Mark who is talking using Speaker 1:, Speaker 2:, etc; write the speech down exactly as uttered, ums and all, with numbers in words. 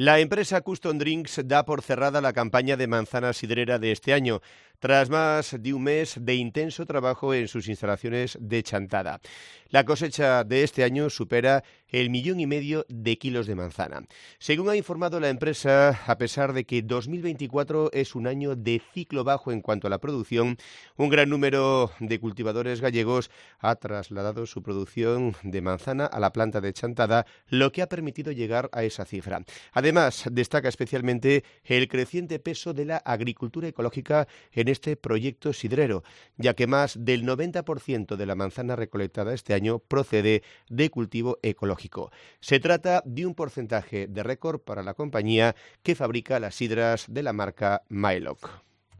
Speaker 1: La empresa Custom Drinks da por cerrada la campaña de manzana sidrera de este año, tras más de un mes de intenso trabajo en sus instalaciones de Chantada. La cosecha de este año supera el millón y medio de kilos de manzana. Según ha informado la empresa, a pesar de que dos mil veinticuatro es un año de ciclo bajo en cuanto a la producción, un gran número de cultivadores gallegos ha trasladado su producción de manzana a la planta de Chantada, lo que ha permitido llegar a esa cifra. Además, destaca especialmente el creciente peso de la agricultura ecológica en este proyecto sidrero, ya que más del noventa por ciento de la manzana recolectada este año procede de cultivo ecológico. Se trata de un porcentaje de récord para la compañía que fabrica las sidras de la marca Maelok.